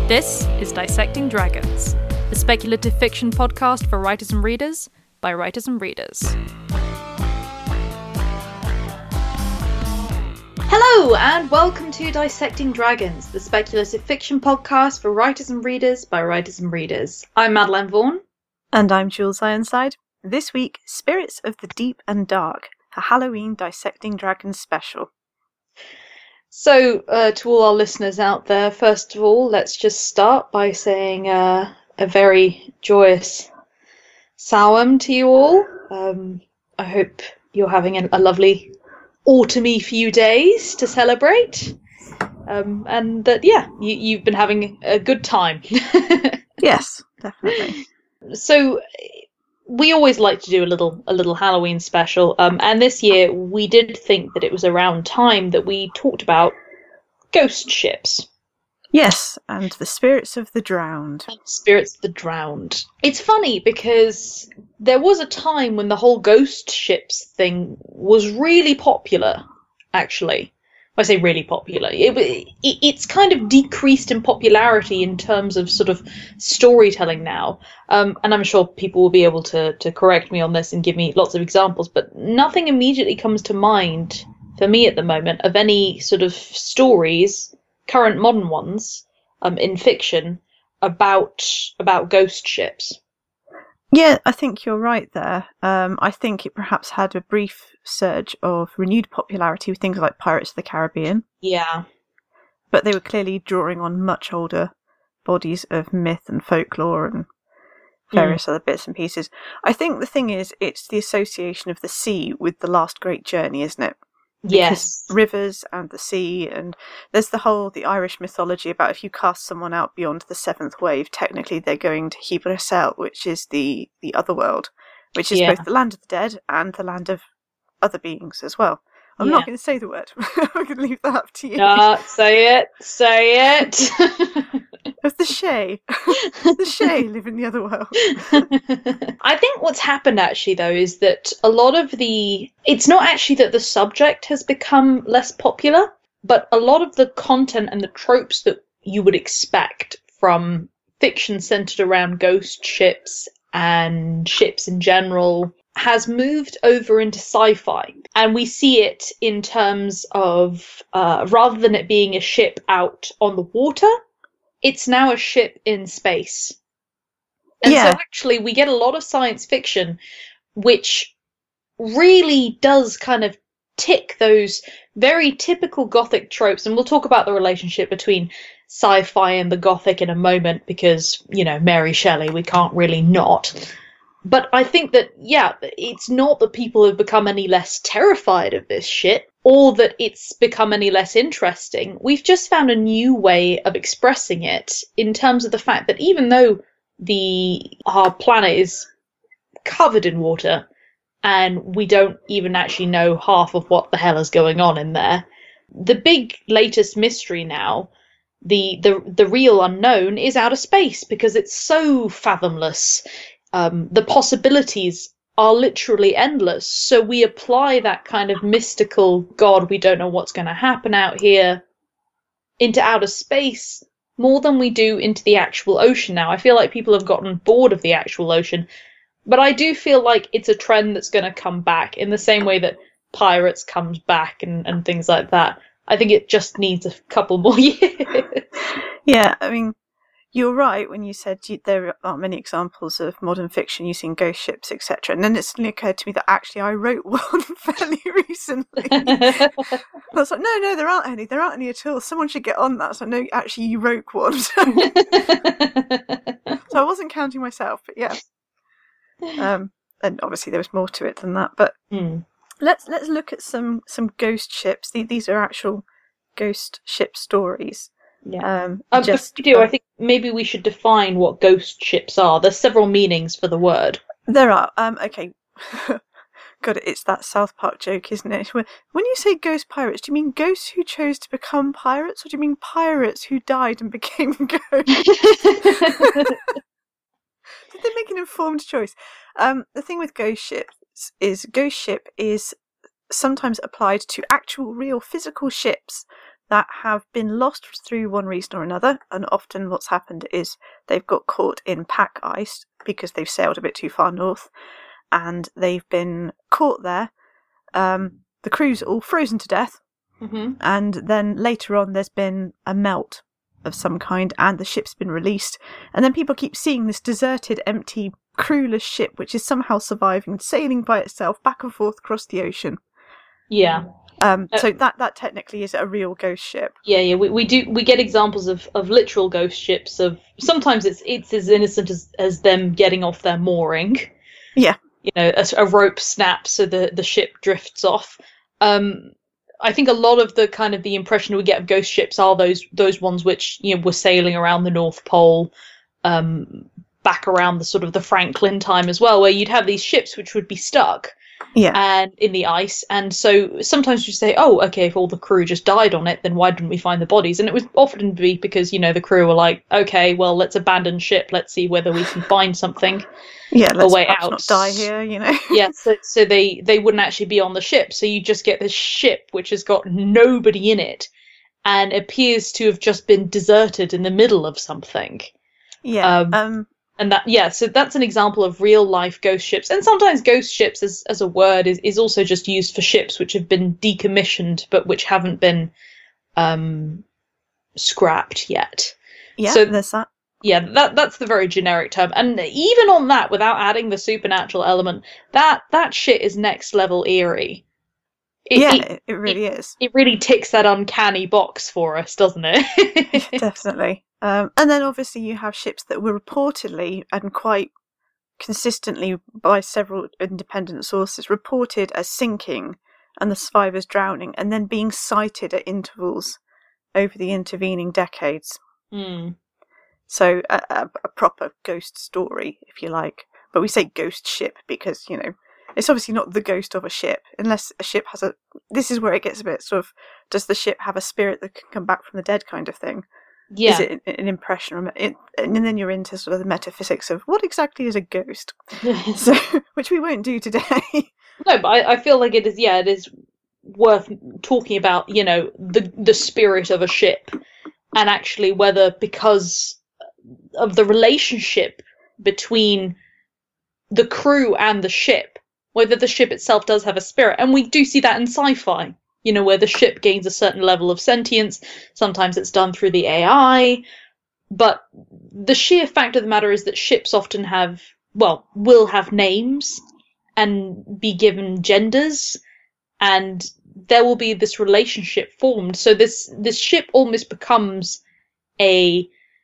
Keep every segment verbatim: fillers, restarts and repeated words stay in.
This is Dissecting Dragons, a speculative fiction podcast for writers and readers by writers and readers. Hello, and welcome to Dissecting Dragons, the speculative fiction podcast for writers and readers by writers and readers. I'm Madeline Vaughan. And I'm Jules Ironside. This week, Spirits of the Deep and Dark, a Halloween Dissecting Dragons special. So, uh, to all our listeners out there, first of all, let's just start by saying uh, a very joyous Samhain to you all. Um, I hope you're having a, a lovely autumny few days to celebrate. Um, and that, yeah, you, you've been having a good time. Yes, definitely. So, we always like to do a little a little Halloween special, um, and this year we did think that it was around time that we talked about ghost ships. Yes, and the spirits of the drowned. Spirits of the drowned. It's funny because there was a time when the whole ghost ships thing was really popular, actually. I say really popular. It, it, it's kind of decreased in popularity in terms of sort of storytelling now. Um, and I'm sure people will be able to, to correct me on this and give me lots of examples, but nothing immediately comes to mind for me at the moment of any sort of stories, current modern ones, um, in fiction about about ghost ships. Yeah, I think you're right there. Um, I think it perhaps had a brief surge of renewed popularity with things like Pirates of the Caribbean. Yeah. But they were clearly drawing on much older bodies of myth and folklore and various mm. other bits and pieces. I think the thing is, it's the association of the sea with the last great journey, isn't it? Yes. Because rivers and the sea, and there's the whole, the Irish mythology about if you cast someone out beyond the seventh wave, technically they're going to Heber Cell, which is the, the other world, which is yeah. both the land of the dead and the land of other beings as well. I'm yeah. not going to say the word. I'm going to leave that up to you. No, say it. Say it. Of the Shay. The Shay live in the other world. I think what's happened actually, though, is that a lot of the... It's not actually that the subject has become less popular, but a lot of the content and the tropes that you would expect from fiction centered around ghost ships and ships in general has moved over into sci-fi, and we see it in terms of uh, rather than it being a ship out on the water, it's now a ship in space. And yeah. so actually we get a lot of science fiction which really does kind of tick those very typical Gothic tropes, and we'll talk about the relationship between sci-fi and the Gothic in a moment because, you know, Mary Shelley, we can't really not. But I think that, yeah, it's not that people have become any less terrified of this shit, or that it's become any less interesting. We've just found a new way of expressing it in terms of the fact that even though the our planet is covered in water, and we don't even actually know half of what the hell is going on in there, the big latest mystery now, the the, the real unknown, is outer space, because it's so fathomless. Um, the possibilities are literally endless. So we apply that kind of mystical, God, we don't know what's going to happen out here, into outer space more than we do into the actual ocean now. I feel like people have gotten bored of the actual ocean, but I do feel like it's a trend that's going to come back in the same way that Pirates comes back and, and things like that. I think it just needs a couple more years. Yeah, I mean, you're right when you said you, there aren't many examples of modern fiction using ghost ships, et cetera. And then it suddenly occurred to me that actually I wrote one fairly recently. I was like, no, no, there aren't any. There aren't any at all. Someone should get on that. So no, actually you wrote one. So I wasn't counting myself, but yeah. Um, and obviously there was more to it than that. But mm. let's let's look at some some ghost ships. These are actual ghost ship stories. Yeah. Um, um, just, we do, uh, I think maybe we should define what ghost ships are. There's several meanings for the word. There are. Um, okay. God, it's that South Park joke, isn't it? When when you say ghost pirates, do you mean ghosts who chose to become pirates, or do you mean pirates who died and became ghosts? Did they make an informed choice? Um, the thing with ghost ships is ghost ship is sometimes applied to actual real physical ships that have been lost through one reason or another, and often what's happened is they've got caught in pack ice because they've sailed a bit too far north, and they've been caught there. Um, the crew's all frozen to death, mm-hmm. and then later on there's been a melt of some kind, and the ship's been released, and then people keep seeing this deserted, empty, crewless ship which is somehow surviving, sailing by itself back and forth across the ocean. Yeah. Um, uh, so that that technically is a real ghost ship. Yeah, yeah. We, we do we get examples of, of literal ghost ships. Of sometimes it's it's as innocent as, as them getting off their mooring. Yeah. You know, a, a rope snaps so the the ship drifts off. Um, I think a lot of the kind of the impression we get of ghost ships are those those ones which, you know, were sailing around the North Pole, um, back around the sort of the Franklin time as well, where you'd have these ships which would be stuck, yeah, and in the ice, and so sometimes you say, oh, okay, if all the crew just died on it, then why didn't we find the bodies? And it would often be because, you know, the crew were like, okay, well, let's abandon ship, let's see whether we can find something. Yeah, let's a way perhaps out. not die here, you know. Yeah, so so they they wouldn't actually be on the ship, so you just get this ship which has got nobody in it, and appears to have just been deserted in the middle of something. Yeah. Um, um and that yeah, so that's an example of real life ghost ships. And sometimes ghost ships as as a word is, is also just used for ships which have been decommissioned but which haven't been um scrapped yet. Yeah, so there's that. Yeah, that that's the very generic term. And even on that, without adding the supernatural element, that that shit is next level eerie. It, yeah, it, it really it, is. It really ticks that uncanny box for us, doesn't it? Definitely. Um, and then obviously you have ships that were reportedly and quite consistently by several independent sources reported as sinking and the survivors drowning, and then being sighted at intervals over the intervening decades. Mm. So a, a, a proper ghost story, if you like. But we say ghost ship because, you know, it's obviously not the ghost of a ship, unless a ship has a... This is where it gets a bit sort of, does the ship have a spirit that can come back from the dead kind of thing? Yeah. Is it an impression? Or it, and then you're into sort of the metaphysics of what exactly is a ghost? So, which we won't do today. No, but I, I feel like it is, yeah, it is worth talking about, you know, the the spirit of a ship, and actually whether, because of the relationship between the crew and the ship, whether the ship itself does have a spirit. And we do see that in sci-fi, you know, where the ship gains a certain level of sentience. Sometimes it's done through the A I, but the sheer fact of the matter is that ships often have, well, will have names and be given genders, and there will be this relationship formed. So this this ship almost becomes a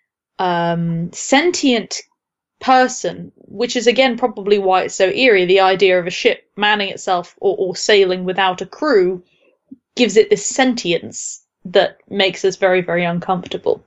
um, sentient person, which is again probably why it's so eerie. The idea of a ship manning itself or, or sailing without a crew gives it this sentience that makes us very, very uncomfortable.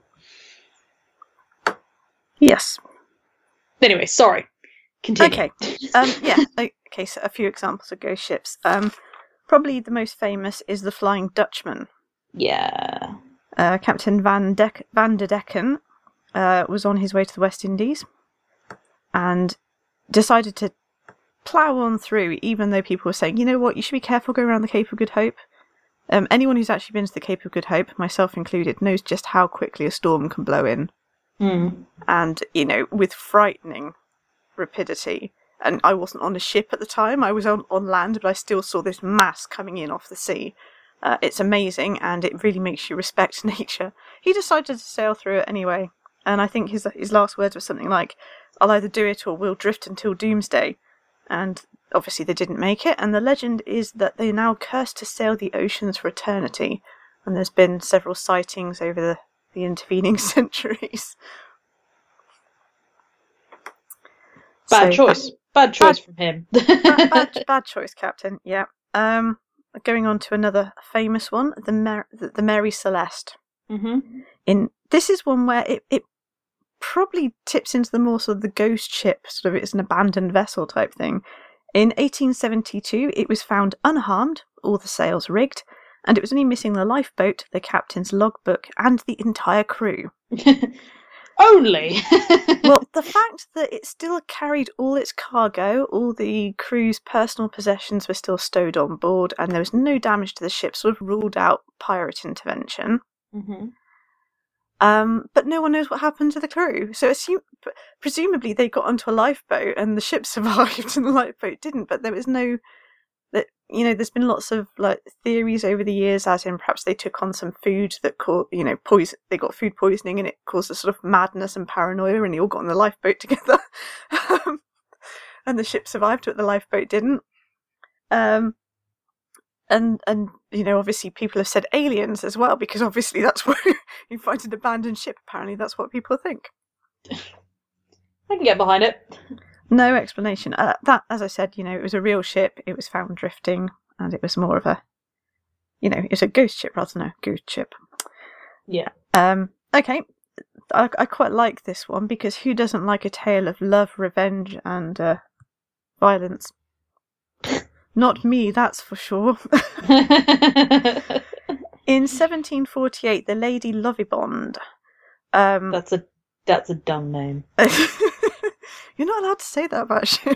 Yes. Anyway, sorry. Continue. Okay. Um, yeah. Okay. So a few examples of ghost ships. Um, probably the most famous is the Flying Dutchman. Yeah. Uh, Captain Van De- Van der Decken uh, was on his way to the West Indies and decided to plough on through, even though people were saying, you know what, you should be careful going around the Cape of Good Hope. Um, anyone who's actually been to the Cape of Good Hope, myself included, knows just how quickly a storm can blow in. Mm. And, you know, with frightening rapidity. And I wasn't on a ship at the time, I was on, on land, but I still saw this mass coming in off the sea. Uh, it's amazing, and it really makes you respect nature. He decided to sail through it anyway, and I think his his last words were something like, I'll either do it or we'll drift until doomsday. And obviously they didn't make it, and the legend is that they're now cursed to sail the oceans for eternity, and there's been several sightings over the, the intervening centuries. Bad so, choice. Bad choice bad, from him. bad, bad, bad choice, Captain, yeah. Um, going on to another famous one, the, Mar- the, the Mary Celeste. Mm-hmm. In This is one where it, it probably tips into the more sort of the ghost ship, sort of it's an abandoned vessel type thing. In eighteen seventy-two, it was found unharmed, all the sails rigged, and it was only missing the lifeboat, the captain's logbook, and the entire crew. Only? Well, the fact that it still carried all its cargo, all the crew's personal possessions were still stowed on board, and there was no damage to the ship, sort of ruled out pirate intervention. Mm-hmm. Um, but no one knows what happened to the crew. So assume, presumably they got onto a lifeboat and the ship survived and the lifeboat didn't. But there was no, that you know, there's been lots of like theories over the years, as in perhaps they took on some food that caused, you know, poison. They got food poisoning and it caused a sort of madness and paranoia, and they all got on the lifeboat together, and the ship survived, but the lifeboat didn't. Um, And, and you know, obviously people have said aliens as well, because obviously that's where you find an abandoned ship. Apparently that's what people think. I can get behind it. No explanation. Uh, that, as I said, you know, it was a real ship. It was found drifting, and it was more of a, you know, it's a ghost ship rather than a ghost ship. Yeah. Um. Okay. I, I quite like this one, because who doesn't like a tale of love, revenge, and uh, violence? Not me, that's for sure. In seventeen forty-eight, the Lady Lovibond. Um, that's a that's a dumb name. You're not allowed to say that about a ship.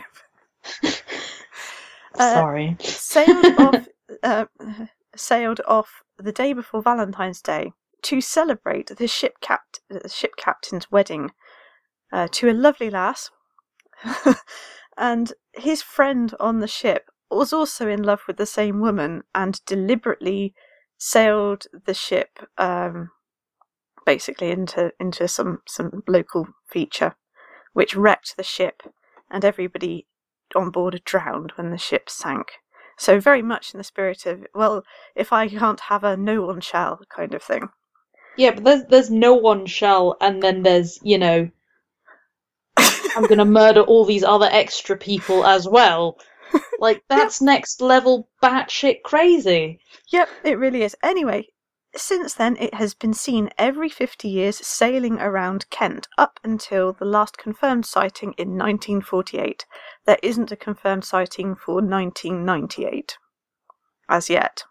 Sorry. Uh, sailed off. Uh, sailed off the day before Valentine's Day to celebrate the ship capt the ship captain's wedding uh, to a lovely lass, and his friend on the ship was also in love with the same woman and deliberately sailed the ship um, basically into into some, some local feature, which wrecked the ship, and everybody on board drowned when the ship sank. So very much in the spirit of, well, if I can't have her, no one shall kind of thing. Yeah, but there's, there's no one shall, and then there's, you know, I'm going to murder all these other extra people as well. Like, that's yep. Next level batshit crazy. Yep, it really is. Anyway, since then it has been seen every fifty years sailing around Kent up until the last confirmed sighting in nineteen forty-eight. There isn't a confirmed sighting for nineteen ninety-eight. As yet.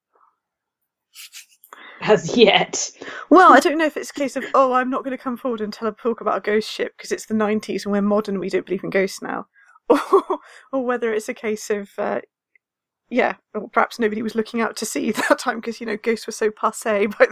As yet. Well, I don't know if it's a case of, oh, I'm not going to come forward until I talk about a ghost ship because it's the nineties and we're modern, we don't believe in ghosts now. Or, or whether it's a case of, uh, yeah, or perhaps nobody was looking out to sea that time because, you know, ghosts were so passé by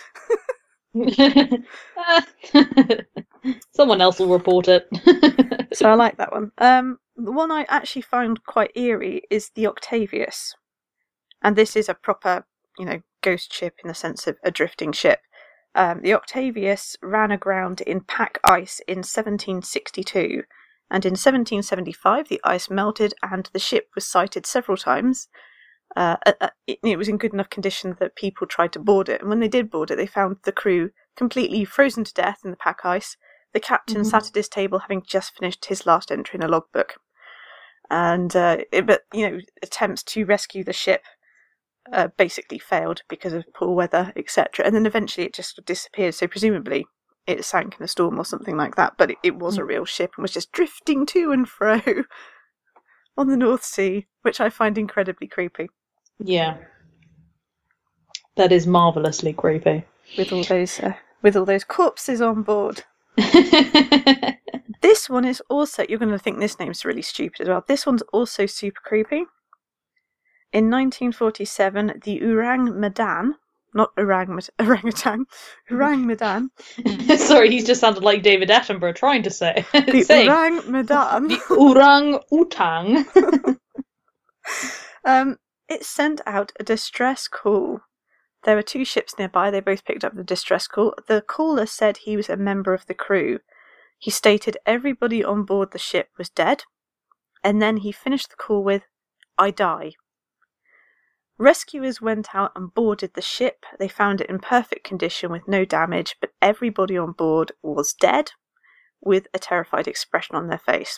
then. Someone else will report it. So I like that one. Um, the one I actually found quite eerie is the Octavius. And this is a proper, you know, ghost ship in the sense of a drifting ship. Um, the Octavius ran aground in pack ice in seventeen sixty-two. And in seventeen seventy-five, the ice melted and the ship was sighted several times. Uh, it, it was in good enough condition that people tried to board it. And when they did board it, they found the crew completely frozen to death in the pack ice. The captain mm-hmm. sat at his table having just finished his last entry in a logbook. And, uh, it, but, you know, attempts to rescue the ship uh, basically failed because of poor weather, et cetera. And then eventually it just disappeared. So presumably it sank in a storm or something like that, but it, it was a real ship and was just drifting to and fro on the North Sea, which I find incredibly creepy. Yeah, that is marvellously creepy. With all those, uh, with all those corpses on board. This one is also, you're going to think this name's really stupid as well. This one's also super creepy. In nineteen forty-seven, the Orang Medan. Not orang, orangutan. Orang Medan. Sorry, he's just sounded like David Attenborough trying to say. The Orang Medan. The Orang Utang. um, it sent out a distress call. There were two ships nearby. They both picked up the distress call. The caller said he was a member of the crew. He stated everybody on board the ship was dead. And then he finished the call with, "I die." Rescuers went out and boarded the ship. They found it in perfect condition with no damage, but everybody on board was dead, with a terrified expression on their face.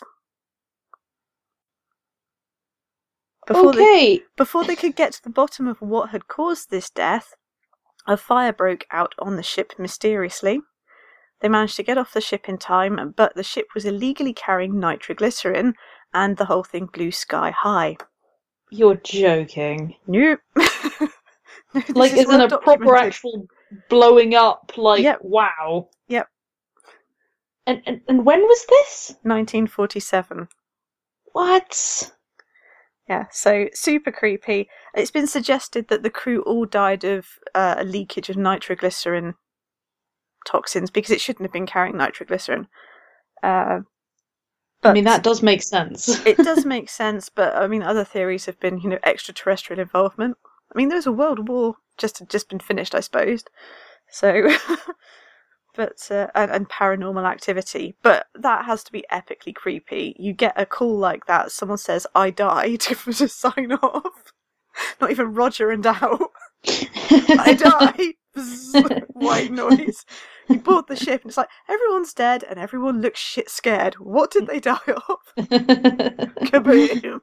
Before okay. They, before they could get to the bottom of what had caused this death, a fire broke out on the ship mysteriously. They managed to get off the ship in time, but the ship was illegally carrying nitroglycerin, and the whole thing blew sky high. You're joking. Nope. No, like, is isn't a proper actual blowing up, like, yep. wow. Yep. And, and and when was this? nineteen forty-seven. What? Yeah, so super creepy. It's been suggested that the crew all died of uh, a leakage of nitroglycerin toxins because it shouldn't have been carrying nitroglycerin. Uh, I mean, that does make sense. It does make sense, but I mean, other theories have been, you know, extraterrestrial involvement. I mean, there's a world war just just been finished, I suppose. So, but uh, and, and paranormal activity, but that has to be epically creepy. You get a call like that, someone says, "I died," to sign off. Not even Roger and out. I die. Bzz, white noise. You board the ship and it's like, everyone's dead and everyone looks shit scared. What did they die of? Kaboom.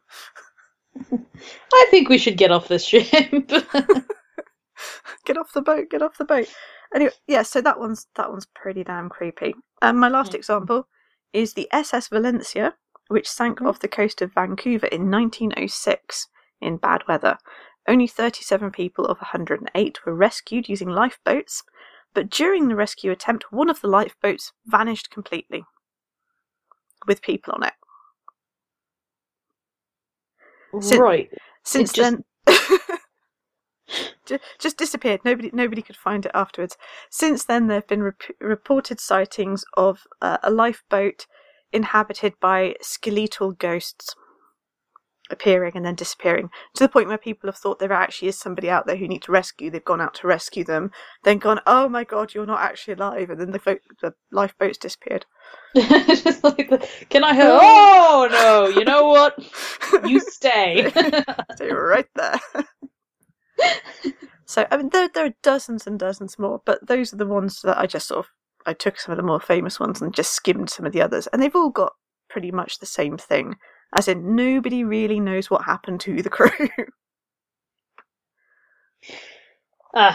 I think we should get off this ship. Get off the boat, get off the boat. Anyway, yeah, so that one's that one's pretty damn creepy. And um, my last mm. example is the S S Valencia, which sank mm. off the coast of Vancouver in nineteen oh six in bad weather. Only thirty-seven people of one hundred eight were rescued using lifeboats, but during the rescue attempt, one of the lifeboats vanished completely, with people on it. Since, right. Since just... then, just disappeared. Nobody, nobody could find it afterwards. Since then, there have been rep- reported sightings of uh, a lifeboat inhabited by skeletal ghosts appearing and then disappearing, to the point where people have thought there actually is somebody out there who need to rescue. They've gone out to rescue them, then gone, oh my god, you're not actually alive, and then the, boat, the lifeboat's disappeared. Just like the, can I help? Oh no, you know what? You stay. Stay right there. So I mean, there there are dozens and dozens more, but those are the ones that I just sort of I took some of the more famous ones and just skimmed some of the others, and they've all got pretty much the same thing. As in, nobody really knows what happened to the crew. uh,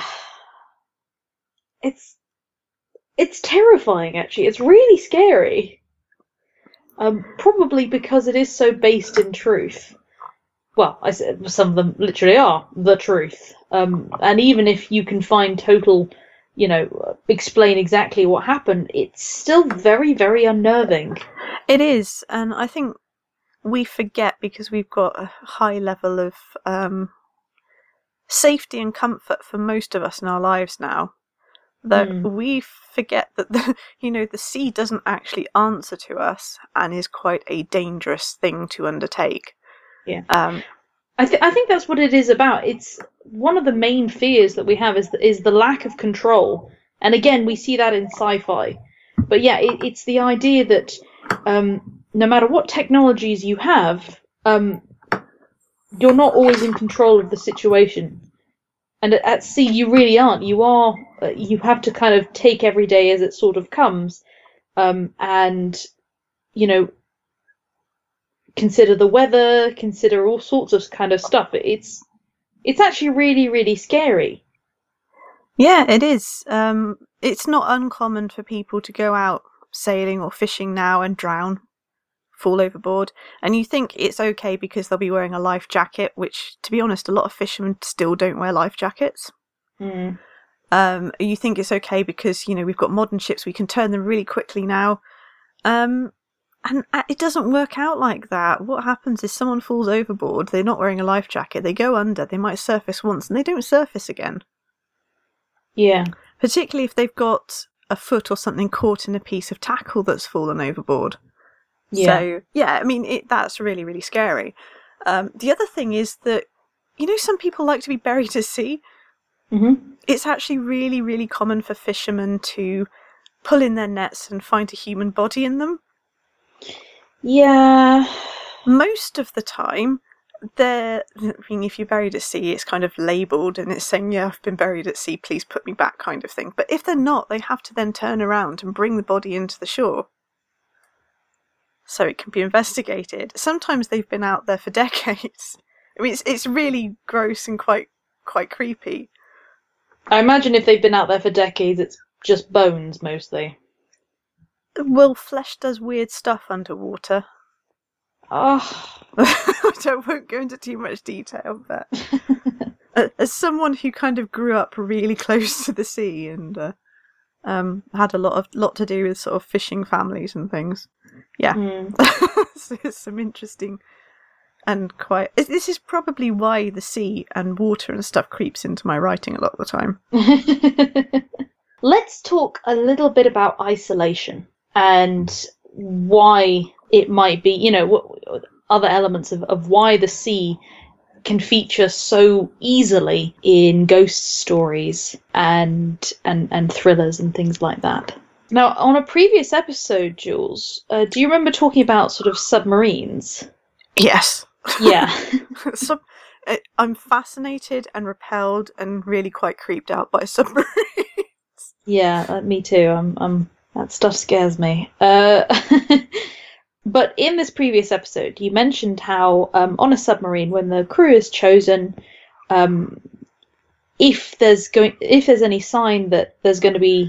it's it's terrifying, actually. It's really scary. Um, probably because it is so based in truth. Well, I said some of them literally are the truth. Um, and even if you can find total, you know, explain exactly what happened, it's still very, very unnerving. It is, and I think we forget, because we've got a high level of um, safety and comfort for most of us in our lives now, that mm. we forget that the, you know, the sea doesn't actually answer to us and is quite a dangerous thing to undertake. Yeah, um, I think I think that's what it is about. It's one of the main fears that we have is the, is the lack of control, and again we see that in sci-fi. But yeah, it, it's the idea that um, no matter what technologies you have, um, you're not always in control of the situation. And at, at sea, you really aren't. You are. Uh, you have to kind of take every day as it sort of comes, um, and you know, consider the weather, consider all sorts of kind of stuff. It's it's actually really, really scary. Yeah, it is. Um, it's not uncommon for people to go out sailing or fishing now and drown, fall overboard, and you think it's okay because they'll be wearing a life jacket, which, to be honest, a lot of fishermen still don't wear life jackets. Mm. Um, you think it's okay because, you know, we've got modern ships, we can turn them really quickly now. Um, and it doesn't work out like that. What happens is someone falls overboard, they're not wearing a life jacket, they go under, they might surface once, and they don't surface again. Yeah. Particularly if they've got a foot or something caught in a piece of tackle that's fallen overboard. Yeah. So, yeah, I mean, it, that's really, really scary. Um, the other thing is that, you know, some people like to be buried at sea. Mm-hmm. It's actually really, really common for fishermen to pull in their nets and find a human body in them. Yeah. Most of the time, they're, I mean, if you're buried at sea, it's kind of labelled and it's saying, yeah, I've been buried at sea, please put me back, kind of thing. But if they're not, they have to then turn around and bring the body into the shore so it can be investigated. Sometimes they've been out there for decades. I mean, it's it's really gross and quite quite creepy. I imagine if they've been out there for decades, it's just bones mostly. Well, flesh does weird stuff underwater. Oh. I won't go into too much detail, but as someone who kind of grew up really close to the sea and uh, um, had a lot of lot to do with sort of fishing families and things, yeah, mm. so it's some interesting. and quite. This is probably why the sea and water and stuff creeps into my writing a lot of the time. Let's talk a little bit about isolation and why it might be, you know, what, other elements of, of why the sea can feature so easily in ghost stories and and and thrillers and things like that. Now, on a previous episode, Jules, uh, do you remember talking about sort of submarines? Yes. Yeah. so, I'm fascinated and repelled and really quite creeped out by submarines. Yeah, uh, me too. I'm, I'm, that stuff scares me. Uh, but in this previous episode, you mentioned how um, on a submarine, when the crew is chosen, um, if there's going, if there's any sign that there's going to be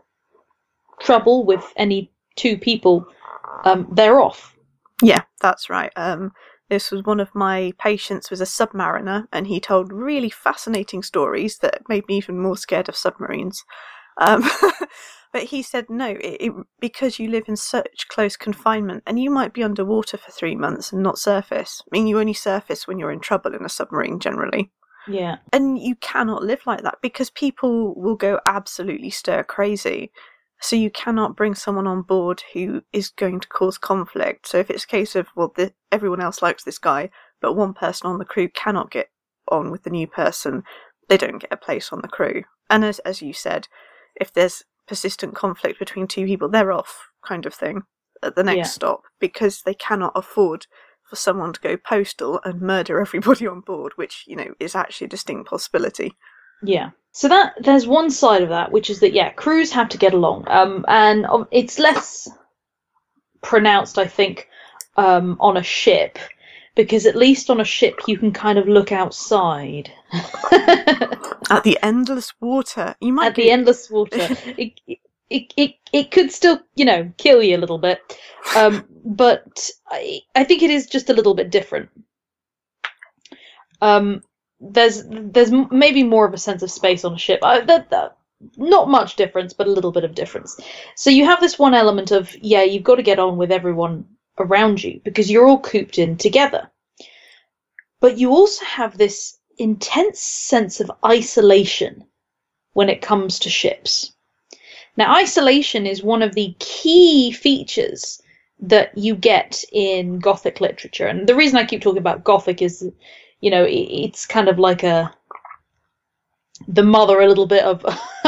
trouble with any two people, um, they're off. Yeah, that's right. Um, this was one of my patients was a submariner, and he told really fascinating stories that made me even more scared of submarines. Um, but he said no, it, it, because you live in such close confinement, and you might be underwater for three months and not surface. I mean, you only surface when you're in trouble in a submarine, generally. Yeah. And you cannot live like that because people will go absolutely stir crazy. So you cannot bring someone on board who is going to cause conflict. So if it's a case of, well, the, everyone else likes this guy, but one person on the crew cannot get on with the new person, they don't get a place on the crew. And as as you said, if there's persistent conflict between two people, they're off, kind of thing, at the next yeah. stop, because they cannot afford for someone to go postal and murder everybody on board, which, you know, is actually a distinct possibility. Yeah. So that there's one side of that, which is that, yeah, crews have to get along. Um, and it's less pronounced, I think, um, on a ship, because at least on a ship you can kind of look outside. At the endless water. You might At be... the endless water. it, it, it, it could still, you know, kill you a little bit. Um, but I, I think it is just a little bit different. Um... There's there's maybe more of a sense of space on a ship. I, that, that, not much difference, but a little bit of difference. So you have this one element of, yeah, you've got to get on with everyone around you because you're all cooped in together. But you also have this intense sense of isolation when it comes to ships. Now, isolation is one of the key features that you get in Gothic literature. And the reason I keep talking about Gothic is, you know, it's kind of like a the mother a little bit of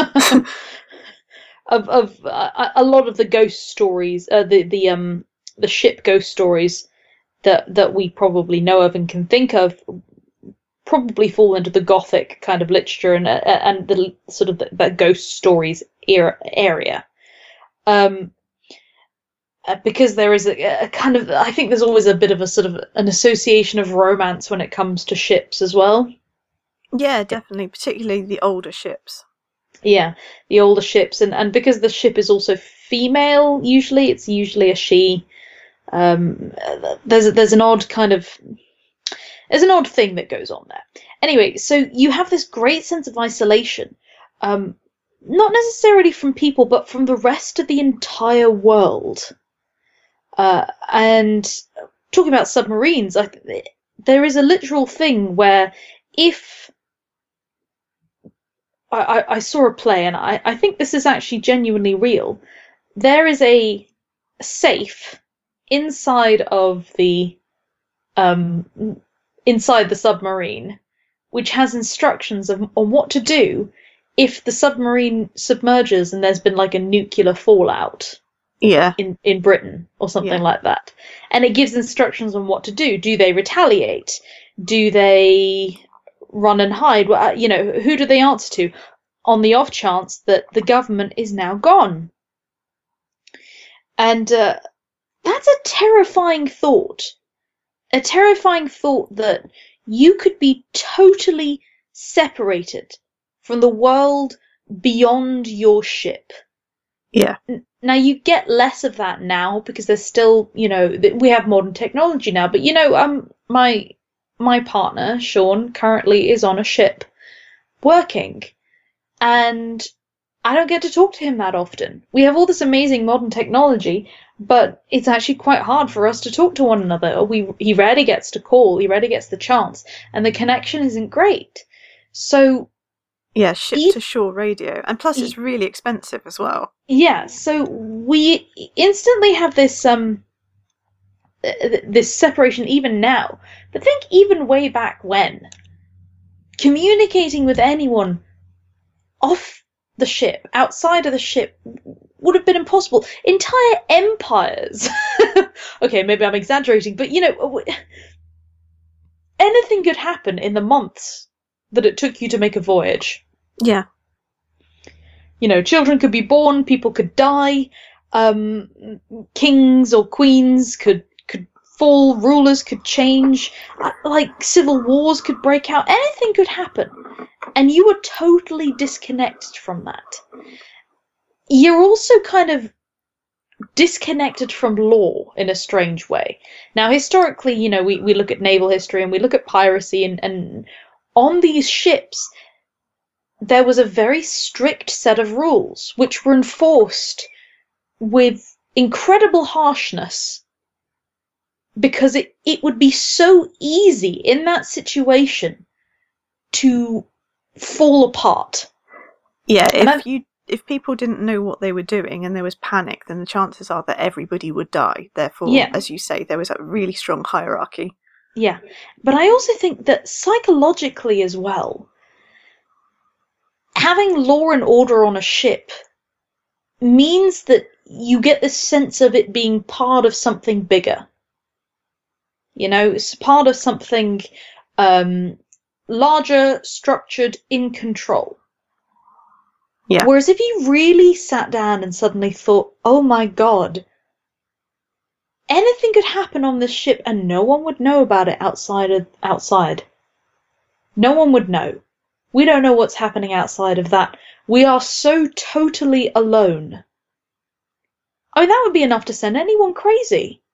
of of uh, a lot of the ghost stories, uh, the the um the ship ghost stories that that we probably know of and can think of, probably fall into the Gothic kind of literature and uh, and the sort of the, the ghost stories era area. Um. Uh, because there is a, a kind of, I think there's always a bit of a sort of an association of romance when it comes to ships as well. Yeah, definitely, particularly the older ships. Yeah, the older ships, and, and because the ship is also female, usually it's usually a she. Um, there's there's an odd kind of there's an odd thing that goes on there. Anyway, so you have this great sense of isolation, um, not necessarily from people, but from the rest of the entire world. Uh, and talking about submarines, I, there is a literal thing where if I, I, I saw a play, and I, I think this is actually genuinely real, there is a safe inside of the um, inside the submarine, which has instructions of, on what to do if the submarine submerges and there's been like a nuclear fallout. Yeah. In, in Britain or something yeah. like that. And it gives instructions on what to do. Do they retaliate? Do they run and hide? Well, you know, who do they answer to on the off chance that the government is now gone? And uh, that's a terrifying thought. A terrifying thought that you could be totally separated from the world beyond your ship. Yeah. Now, you get less of that now because there's still, you know, we have modern technology now. But, you know, um, my my partner, Sean, currently is on a ship working. And I don't get to talk to him that often. We have all this amazing modern technology, but it's actually quite hard for us to talk to one another. We he rarely gets to call, he rarely gets the chance, and the connection isn't great. So yeah, ship to shore radio, and plus it's really expensive as well. Yeah, so we instantly have this um this separation even now. But think even way back when, communicating with anyone off the ship, outside of the ship, would have been impossible. Entire empires. Okay, maybe I'm exaggerating, but you know, anything could happen in the months that it took you to make a voyage. Yeah. You know, children could be born, people could die, um, kings or queens could could fall, rulers could change, like civil wars could break out, anything could happen. And you were totally disconnected from that. You're also kind of disconnected from law in a strange way. Now, historically, you know, we, we look at naval history and we look at piracy, and, and on these ships, there was a very strict set of rules which were enforced with incredible harshness, because it, it would be so easy in that situation to fall apart. Yeah, if you if people didn't know what they were doing and there was panic, then the chances are that everybody would die. Therefore, yeah. as you say, there was a really strong hierarchy. Yeah, but I also think that psychologically as well, having law and order on a ship means that you get this sense of it being part of something bigger. You know, it's part of something um, larger, structured, in control. Yeah. Whereas if you really sat down and suddenly thought, oh my god, anything could happen on this ship and no one would know about it outside of outside. No one would know. We don't know what's happening outside of that. We are so totally alone. I mean, that would be enough to send anyone crazy.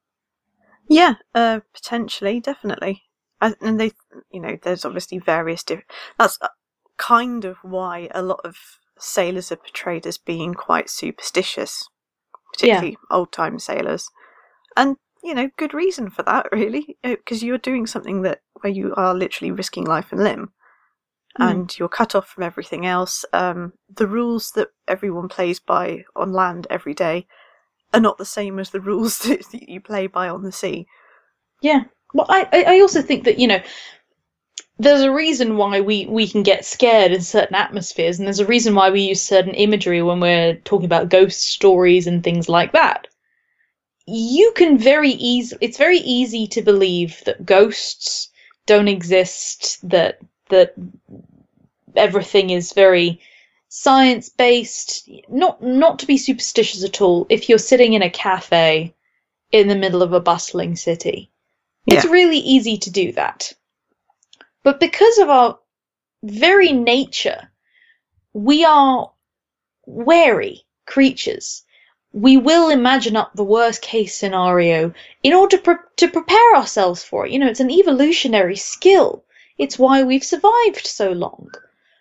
Yeah, uh, potentially, definitely. I, and they, you know, there's obviously various different. That's kind of why a lot of sailors are portrayed as being quite superstitious, particularly yeah. old-time sailors. And, you know, good reason for that, really, because you're doing something that where you are literally risking life and limb, mm. and you're cut off from everything else. Um, the rules that everyone plays by on land every day are not the same as the rules that you play by on the sea. Yeah. Well, I, I also think that, you know, there's a reason why we, we can get scared in certain atmospheres, and there's a reason why we use certain imagery when we're talking about ghost stories and things like that. You can very easy, it's very easy to believe that ghosts don't exist, that that everything is very science-based, not not to be superstitious at all, if you're sitting in a cafe in the middle of a bustling city. Yeah. It's really easy to do that. But because of our very nature, we are wary creatures. We will imagine up the worst case scenario in order to, pre- to prepare ourselves for it. You know, it's an evolutionary skill. It's why we've survived so long.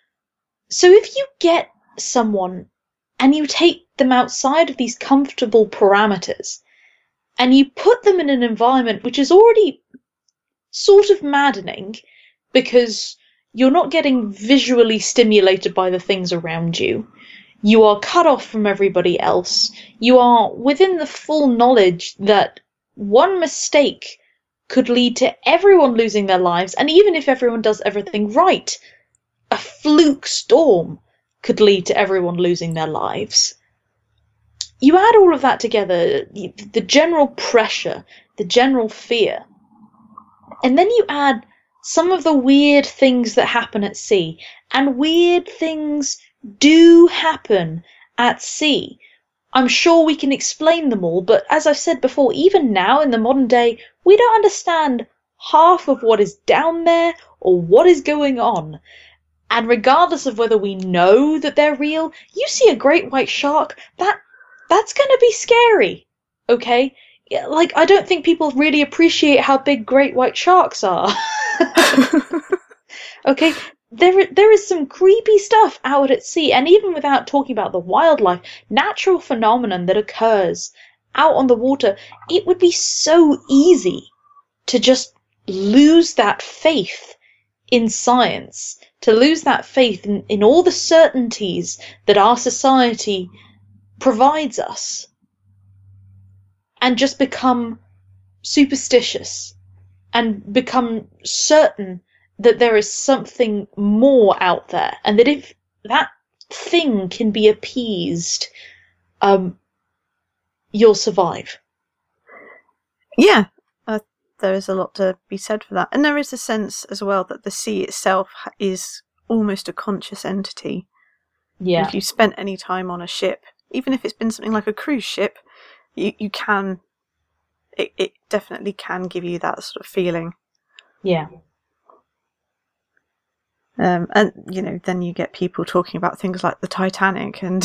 So if you get someone and you take them outside of these comfortable parameters and you put them in an environment which is already sort of maddening, because you're not getting visually stimulated by the things around you. You are cut off from everybody else. You are within the full knowledge that one mistake could lead to everyone losing their lives, and even if everyone does everything right, a fluke storm could lead to everyone losing their lives. You add all of that together, the general pressure, the general fear, and then you add some of the weird things that happen at sea, and weird things do happen at sea. I'm sure we can explain them all, but as I've said before, even now in the modern day, we don't understand half of what is down there or what is going on. And regardless of whether we know that they're real, you see a great white shark, that that's going to be scary, okay? Like, I don't think people really appreciate how big great white sharks are. Okay, there there is some creepy stuff out at sea, and even without talking about the wildlife, natural phenomenon that occurs out on the water, it would be so easy to just lose that faith in science, to lose that faith in, in all the certainties that our society provides us, and just become superstitious and become certain that there is something more out there, and that if that thing can be appeased, um, you'll survive. Yeah, uh, there is a lot to be said for that. And there is a sense as well that the sea itself is almost a conscious entity. Yeah. If you've spent any time on a ship, even if it's been something like a cruise ship, you, you can, it, it definitely can give you that sort of feeling. Yeah. Um, and, you know, then you get people talking about things like the Titanic and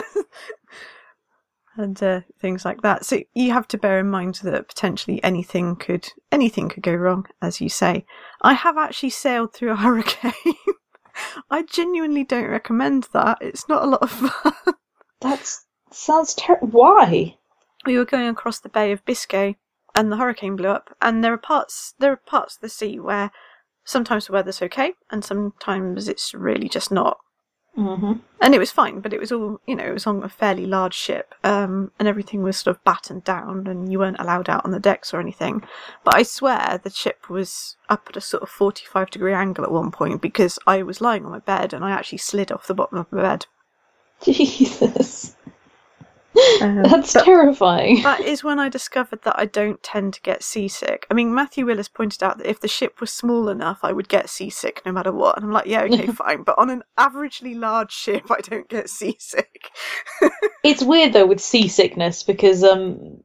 and uh, things like that. So you have to bear in mind that potentially anything could anything could go wrong, as you say. I have actually sailed through a hurricane. I genuinely don't recommend that. It's not a lot of fun. That sounds terrible. Why? We were going across the Bay of Biscay, and the hurricane blew up. And there are parts there are parts of the sea where sometimes the weather's okay, and sometimes it's really just not. Mm-hmm. And it was fine, but it was all, you know, it was on a fairly large ship, um, and everything was sort of battened down, and you weren't allowed out on the decks or anything. But I swear the ship was up at a sort of forty-five degree angle at one point, because I was lying on my bed and I actually slid off the bottom of my bed. Jesus. Um, That's terrifying. That is when I discovered that I don't tend to get seasick. I mean, Matthew Willis pointed out that if the ship was small enough, I would get seasick no matter what. And I'm like, yeah, okay, fine. But on an averagely large ship, I don't get seasick. It's weird, though, with seasickness, because um,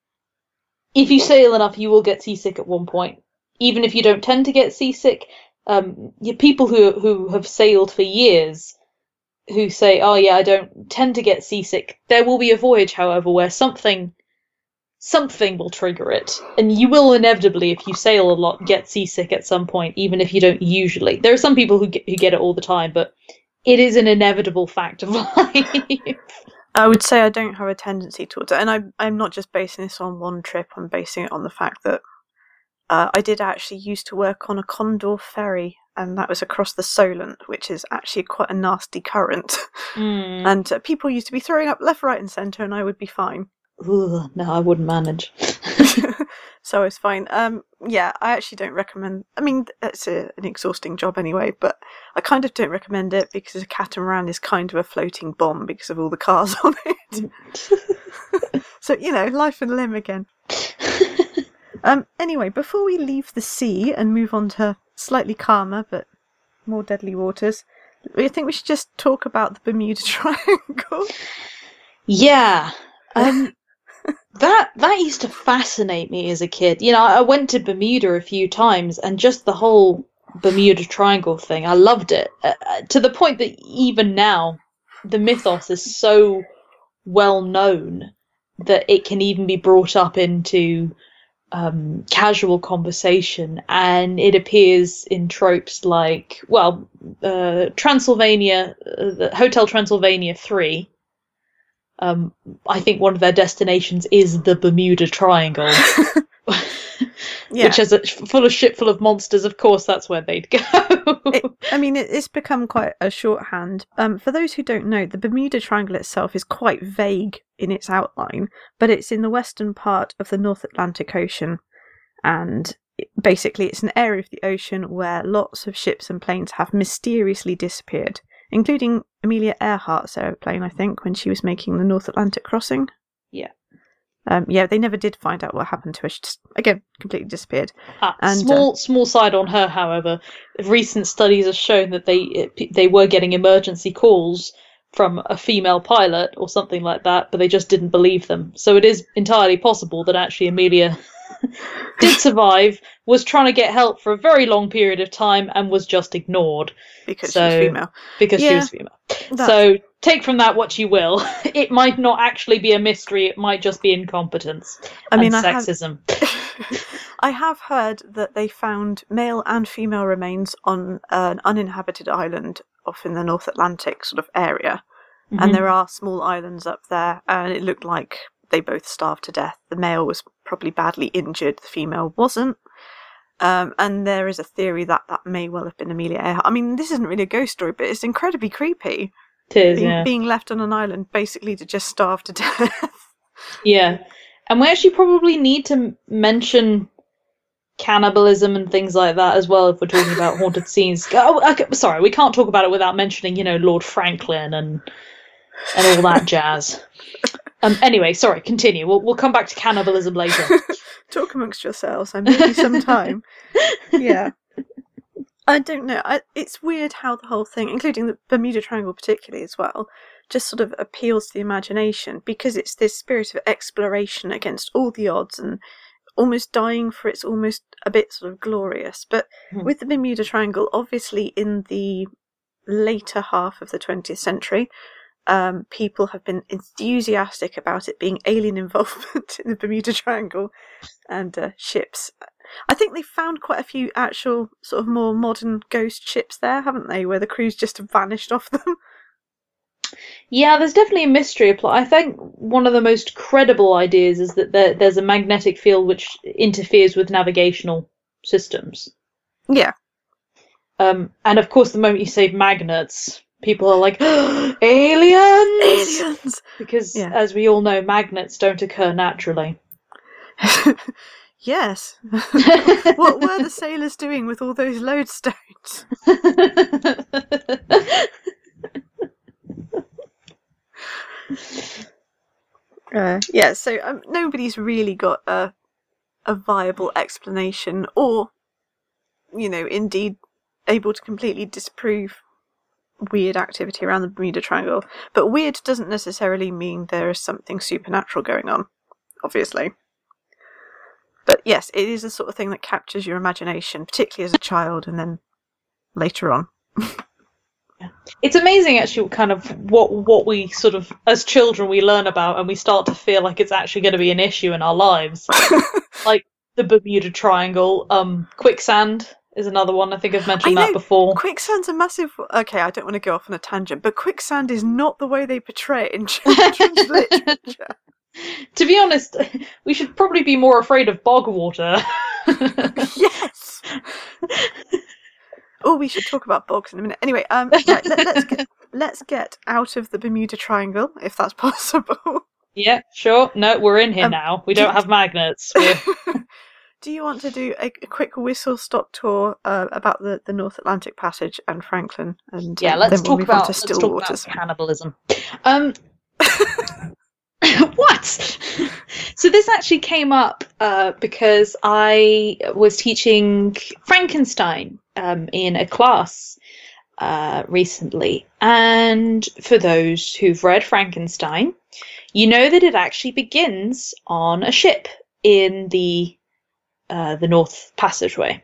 if you sail enough, you will get seasick at one point. Even if you don't tend to get seasick, um, you people who who have sailed for years who say, oh yeah, I don't tend to get seasick. There will be a voyage, however, where something something will trigger it. And you will inevitably, if you sail a lot, get seasick at some point, even if you don't usually. There are some people who get, who get it all the time, but it is an inevitable fact of life. I would say I don't have a tendency towards it. And I, I'm not just basing this on one trip, I'm basing it on the fact that uh, I did actually used to work on a Condor ferry, and that was across the Solent, which is actually quite a nasty current. Mm. And uh, people used to be throwing up left, right and centre, and I would be fine. Ugh, no, I wouldn't manage. So I was fine. Um, yeah, I actually don't recommend... I mean, it's a, an exhausting job anyway, but I kind of don't recommend it because a catamaran is kind of a floating bomb because of all the cars on it. So, you know, life and limb again. um. Anyway, before we leave the sea and move on to slightly calmer but more deadly waters, I think we should just talk about the Bermuda Triangle. Yeah. Um, that that used to fascinate me as a kid. You know, I went to Bermuda a few times, and just the whole Bermuda Triangle thing, I loved it. Uh, to the point that even now, the mythos is so well known that it can even be brought up into um, casual conversation, and it appears in tropes like, well, uh, Transylvania, uh, the Hotel Transylvania three. Um, I think one of their destinations is the Bermuda Triangle, Yeah. which is a, full of ship full of monsters. Of course, that's where they'd go. it, I mean, it, it's become quite a shorthand. Um, for those who don't know, the Bermuda Triangle itself is quite vague in its outline, but it's in the western part of the North Atlantic Ocean, and it, basically it's an area of the ocean where lots of ships and planes have mysteriously disappeared, including Amelia Earhart's aeroplane, I think, when she was making the North Atlantic crossing. Yeah. Um, yeah, they never did find out what happened to her. She just, again, completely disappeared. Ah, And, small, uh, small side on her, however. Recent studies have shown that they they were getting emergency calls from a female pilot or something like that, but they just didn't believe them. So it is entirely possible that actually Amelia did survive, was trying to get help for a very long period of time, and was just ignored. Because So- she was female. Because she Yeah, was female. That- So take from that what you will. It might not actually be a mystery, it might just be incompetence I mean, and I have- sexism. I have heard that they found male and female remains on an uninhabited island off in the North Atlantic sort of area. Mhm. And there are small islands up there, and it looked like they both starved to death. The male was probably badly injured, the female wasn't. Um, and there is a theory that that may well have been Amelia Earhart. I mean, this isn't really a ghost story, but it's incredibly creepy. It is, being, yeah. being left on an island basically to just starve to death. Yeah. And we actually probably need to mention cannibalism and things like that as well if we're talking about haunted scenes. Oh, okay, sorry, we can't talk about it without mentioning, you know, Lord Franklin and and all that jazz. Um, anyway, sorry, continue. We'll we'll come back to cannibalism later. Talk amongst yourselves. I maybe some time. Yeah. I don't know. I, it's weird how the whole thing, including the Bermuda Triangle particularly as well, just sort of appeals to the imagination because it's this spirit of exploration against all the odds and almost dying for it's almost a bit sort of glorious. But mm. with the Bermuda Triangle, obviously in the later half of the twentieth century, um, people have been enthusiastic about it being alien involvement in the Bermuda Triangle and uh, ships. I think they found quite a few actual sort of more modern ghost ships there, haven't they, where the crews just have vanished off them. Yeah, there's definitely a mystery plot. I think one of the most credible ideas is that there, there's a magnetic field which interferes with navigational systems. Yeah. Um, and of course, the moment you say magnets, people are like, oh, aliens! Aliens! Because, yeah. as we all know, magnets don't occur naturally. Yes. What were the sailors doing with all those lodestones? uh, yeah, so um, nobody's really got a a viable explanation, or, you know, indeed able to completely disprove weird activity around the Bermuda Triangle. But weird doesn't necessarily mean there is something supernatural going on, obviously. But yes, it is the sort of thing that captures your imagination, particularly as a child, and then later on. It's amazing, actually, kind of what what we sort of, as children, we learn about, and we start to feel like it's actually going to be an issue in our lives. Like the Bermuda Triangle, um, quicksand is another one. I think I've mentioned that before. Quicksand's a massive... Okay, I don't want to go off on a tangent, but quicksand is not the way they portray it in children's literature. To be honest, we should probably be more afraid of bog water. Yes! Oh, we should talk about bogs in a minute. Anyway, um, right, let, let's get let's get out of the Bermuda Triangle, if that's possible. Yeah, sure. No, we're in here um, now. We do don't have magnets. Do you want to do a, a quick whistle-stop tour uh, about the, the North Atlantic Passage and Franklin? And yeah, uh, let's, then talk we'll about, let's talk about cannibalism. Um, what? So this actually came up uh, because I was teaching Frankenstein um, in a class uh, recently. And for those who've read Frankenstein, you know that it actually begins on a ship in the uh, the North Passageway.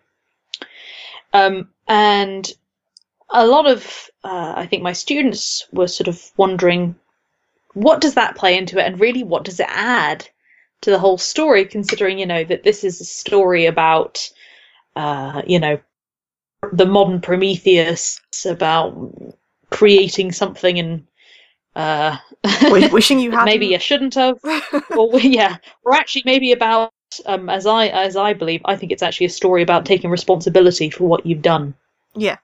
Um, and a lot of, uh, I think my students were sort of wondering, what does that play into it, and really what does it add to the whole story, considering, you know, that this is a story about, uh, you know, the modern Prometheus, about creating something and uh, wishing you hadn't. Maybe you shouldn't have, or yeah, or actually maybe about, um, as I as I believe, I think it's actually a story about taking responsibility for what you've done. Yeah.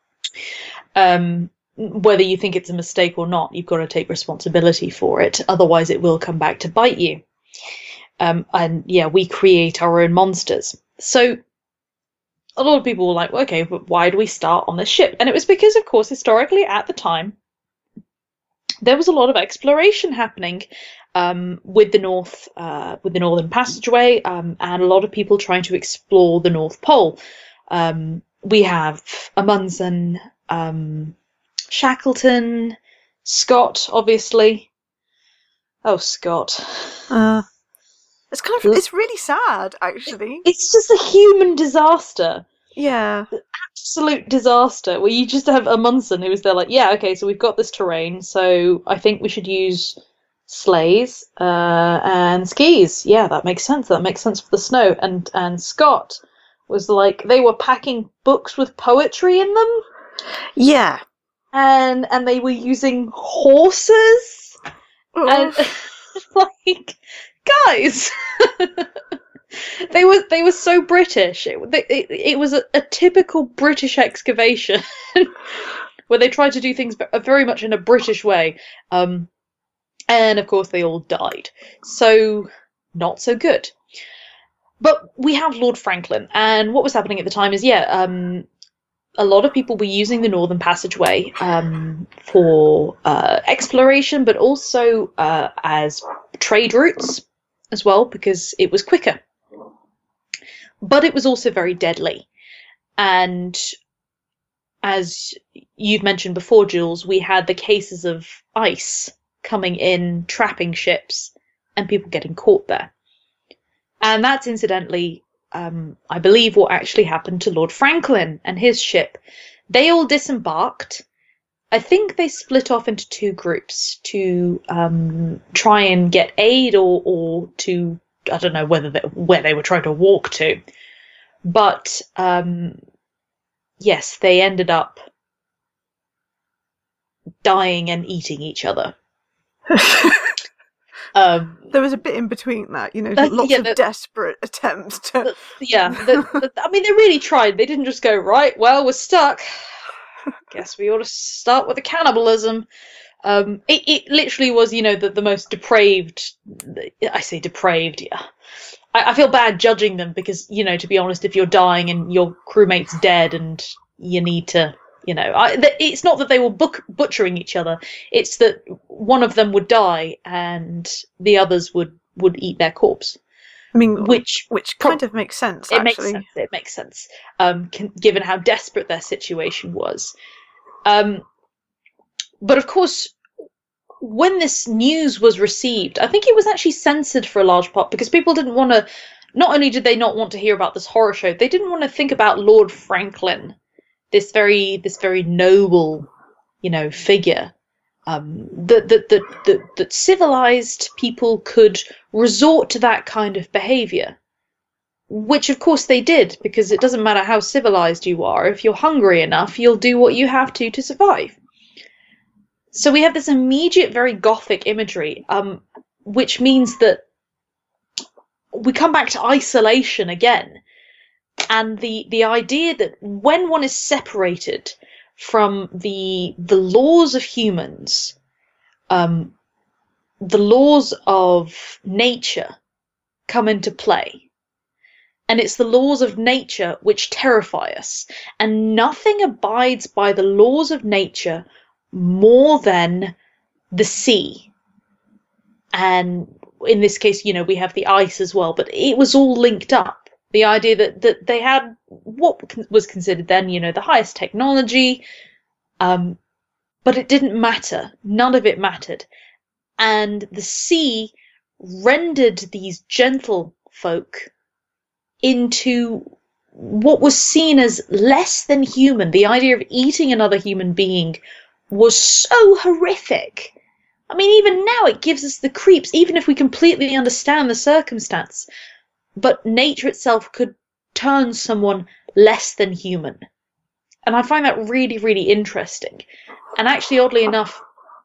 Um. Whether you think it's a mistake or not, you've got to take responsibility for it. Otherwise, it will come back to bite you. Um, and yeah, we create our own monsters. So a lot of people were like, well, okay, but why do we start on this ship? And it was because, of course, historically at the time, there was a lot of exploration happening um, with the North, uh, with the Northern Passageway, um, and a lot of people trying to explore the North Pole. Um, we have Amundsen, um, Shackleton, Scott, obviously. Oh, Scott. Uh, it's kind of, it's really sad, actually. It's just a human disaster. Yeah. Absolute disaster, where you just have Amundsen who was there like, yeah, okay, so we've got this terrain, so I think we should use sleighs uh, and skis. Yeah, that makes sense. That makes sense for the snow. And, and Scott was like, they were packing books with poetry in them. Yeah. And and they were using horses, oh. and like guys. They were they were so British. It, it, it was a, a typical British excavation where they tried to do things very much in a British way. Um, and of course they all died. So not so good. But we have Lord Franklin, and what was happening at the time is, yeah, um, a lot of people were using the Northern Passageway um, for uh, exploration, but also uh, as trade routes as well, because it was quicker. But it was also very deadly. And as you've mentioned before, Jules, we had the cases of ice coming in, trapping ships, and people getting caught there. And that's incidentally, um, I believe, what actually happened to Lord Franklin and his ship. They all disembarked. I think they split off into two groups to um, try and get aid or, or to... I don't know whether they, where they were trying to walk to, but um, yes, they ended up dying and eating each other. um, there was a bit in between that, you know, uh, lots yeah, the, of desperate attempts to. The, yeah, the, the, I mean, they really tried. They didn't just go, right, well, we're stuck. Guess we ought to start with the cannibalism. Um, it, it literally was, you know, the, the most depraved, I say depraved, yeah. I, I feel bad judging them because, you know, to be honest, if you're dying and your crewmate's dead and you need to, you know, I, it's not that they were book, butchering each other, it's that one of them would die and the others would, would eat their corpse. I mean, which which kind pro- of makes sense, it actually. makes sense, it makes sense, um, can, given how desperate their situation was. Um, But of course, when this news was received, I think it was actually censored for a large part because people didn't want to, not only did they not want to hear about this horror show, they didn't want to think about Lord Franklin, this very, this very noble, you know, figure, um, that, that, that, that, that civilized people could resort to that kind of behavior. Which, of course, they did, because it doesn't matter how civilized you are. If you're hungry enough, you'll do what you have to to survive. So we have this immediate, very gothic imagery, um, which means that we come back to isolation again. And the, the idea that when one is separated from the the laws of humans, um, the laws of nature come into play. And it's the laws of nature which terrify us. And nothing abides by the laws of nature more than the sea. And in this case, you know, we have the ice as well, but it was all linked up. The idea that, that they had what was considered then, you know, the highest technology, um, but it didn't matter. None of it mattered. And the sea rendered these gentle folk into what was seen as less than human. The idea of eating another human being was so horrific. I mean, even now it gives us the creeps, even if we completely understand the circumstance. But nature itself could turn someone less than human. And I find that really, really interesting. And actually, oddly enough,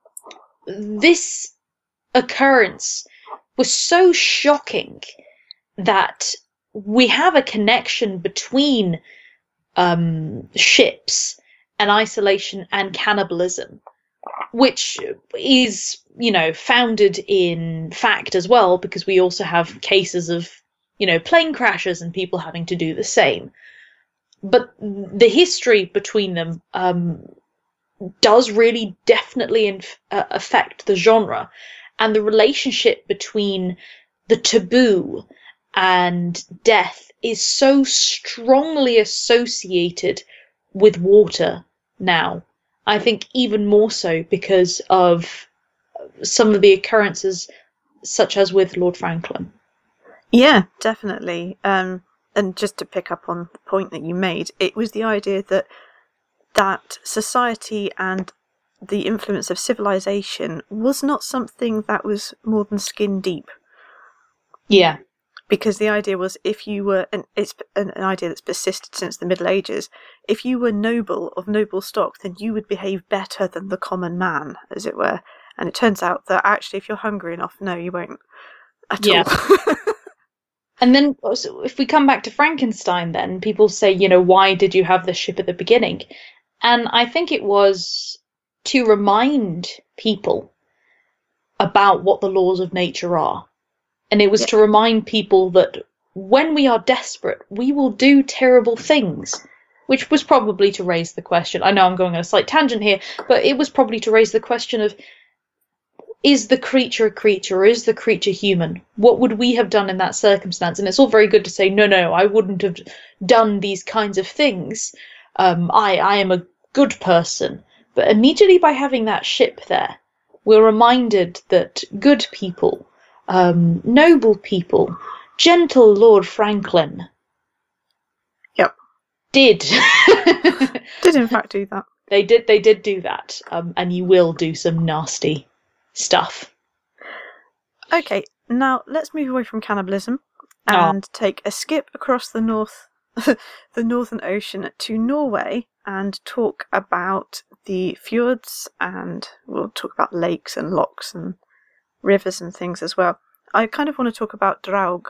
this occurrence was so shocking that we have a connection between um, ships and isolation and cannibalism, which is, you know, founded in fact as well, because we also have cases of, you know, plane crashes and people having to do the same. But the history between them um, does really definitely inf- uh, affect the genre, and the relationship between the taboo and death is so strongly associated with water now. I think even more so because of some of the occurrences, such as with Lord Franklin. Yeah, definitely. Um, and just to pick up on the point that you made, it was the idea that that society and the influence of civilization was not something that was more than skin deep. Yeah. Because the idea was, if you were, and it's an, an idea that's persisted since the Middle Ages, if you were noble, of noble stock, then you would behave better than the common man, as it were. And it turns out that actually, if you're hungry enough, no, you won't. at yeah. all. And then, if we come back to Frankenstein, then people say, you know, why did you have the ship at the beginning? And I think it was to remind people about what the laws of nature are. And it was yeah. to remind people that when we are desperate, we will do terrible things, which was probably to raise the question. I know I'm going on a slight tangent here, but it was probably to raise the question of, is the creature a creature or is the creature human? What would we have done in that circumstance? And it's all very good to say, no, no, I wouldn't have done these kinds of things. Um, I, I am a good person. But immediately by having that ship there, we're reminded that good people, um, noble people, gentle Lord Franklin, yep, did did in fact do that. They did. They did do that, um, and you will do some nasty stuff. Okay, now let's move away from cannibalism and oh. take a skip across the north, the Northern Ocean to Norway, and talk about the fjords, and we'll talk about lakes and lochs and rivers and things as well. I kind of want to talk about Draug.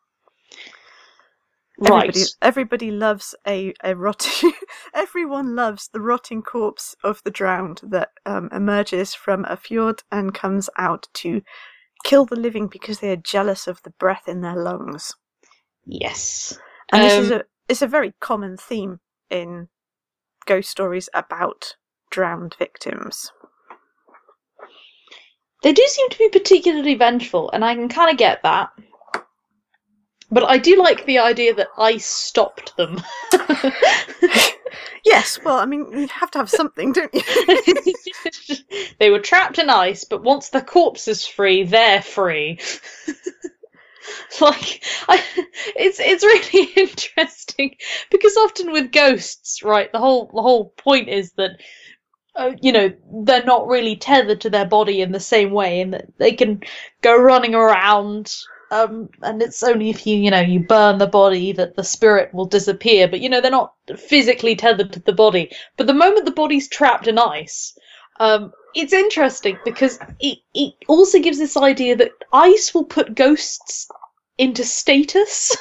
Right. Everybody, everybody loves a, a rotting... everyone loves the rotting corpse of the drowned that um, emerges from a fjord and comes out to kill the living because they are jealous of the breath in their lungs. Yes. And um, this is a it's a very common theme in ghost stories about drowned victims. They do seem to be particularly vengeful, and I can kind of get that. But I do like the idea that ice stopped them. Yes, well, I mean, you have to have something, don't you? They were trapped in ice, but once the corpse is free, they're free. Like, I, it's it's really interesting because often with ghosts, right, the whole the whole point is that uh, you know, they're not really tethered to their body in the same way, and that they can go running around. Um, and it's only if you, you know, you burn the body that the spirit will disappear. But, you know, they're not physically tethered to the body. But the moment the body's trapped in ice, um, it's interesting because it, it also gives this idea that ice will put ghosts into status.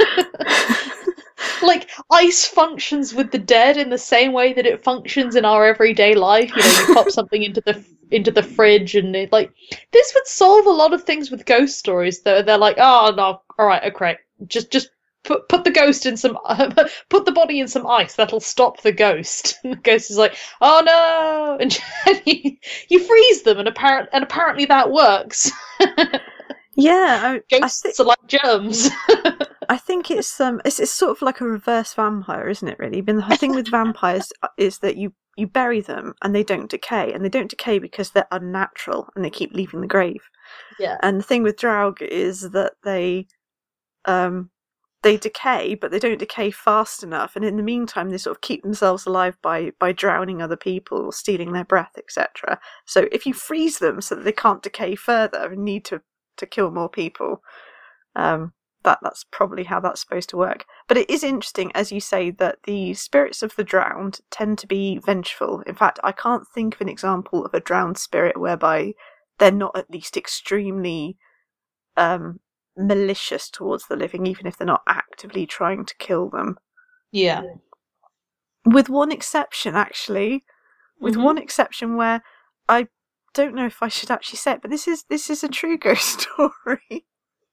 Like, ice functions with the dead in the same way that it functions in our everyday life. You know, you pop something into the into the fridge, and it, like, this would solve a lot of things with ghost stories. Though they're like, oh no, all right, okay, just just put put the ghost in some, uh, put the body in some ice. That'll stop the ghost. And the ghost is like, oh no, and you, you freeze them, and apparent and apparently that works. Yeah, I, ghosts I th- are like germs. I think it's um, it's, it's sort of like a reverse vampire, isn't it? Really, but the thing with vampires is that you you bury them and they don't decay, and they don't decay because they're unnatural and they keep leaving the grave. Yeah. And the thing with Draug is that they um they decay, but they don't decay fast enough, and in the meantime they sort of keep themselves alive by by drowning other people, stealing their breath, et cetera. So if you freeze them so that they can't decay further and need to to kill more people, um. That that's probably how that's supposed to work. But it is interesting, as you say, that the spirits of the drowned tend to be vengeful. In fact, I can't think of an example of a drowned spirit whereby they're not at least extremely um, malicious towards the living, even if they're not actively trying to kill them. Yeah. With one exception, actually. With mm-hmm. one exception where I don't know if I should actually say it, but this is this is a true ghost story.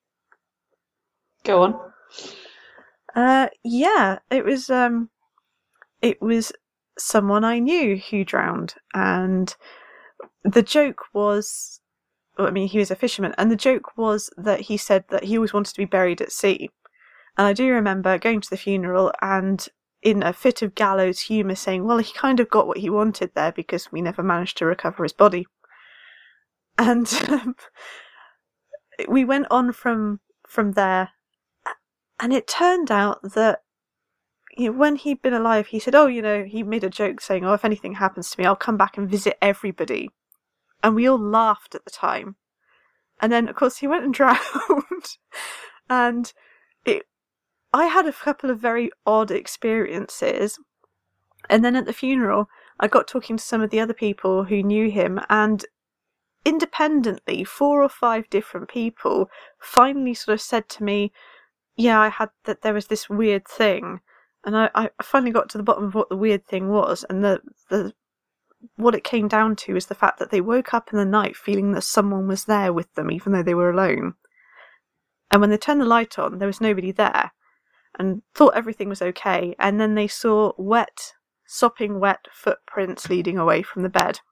Go on. Uh, yeah, it was um, it was someone I knew who drowned, and the joke was, well, I mean, he was a fisherman, and the joke was that he said that he always wanted to be buried at sea. And I do remember going to the funeral and, in a fit of gallows humour, saying, well, he kind of got what he wanted there because we never managed to recover his body. And um, we went on from from there. And it turned out that, you know, when he'd been alive, he said, oh, you know, he made a joke saying, oh, if anything happens to me, I'll come back and visit everybody. And we all laughed at the time. And then, of course, he went and drowned. And it, I had a couple of very odd experiences. And then at the funeral, I got talking to some of the other people who knew him. And independently, four or five different people finally sort of said to me, yeah, I had that there was this weird thing. And I, I finally got to the bottom of what the weird thing was, and the, the what it came down to is the fact that they woke up in the night feeling that someone was there with them, even though they were alone. And when they turned the light on, there was nobody there, and thought everything was okay, and then they saw wet, sopping wet footprints leading away from the bed.